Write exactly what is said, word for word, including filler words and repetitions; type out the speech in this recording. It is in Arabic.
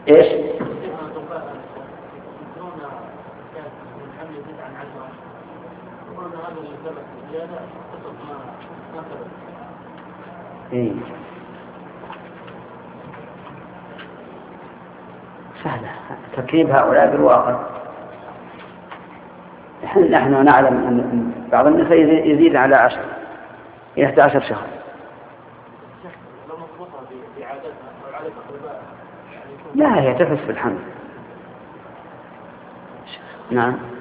إيش؟ إيه سهلة تركيب هؤلاء بالواقع. نحن نعلم أن بعض النساء يزيد على عشر إلى إحدى عشر شهر. لا هي تحس بالحمل. نعم.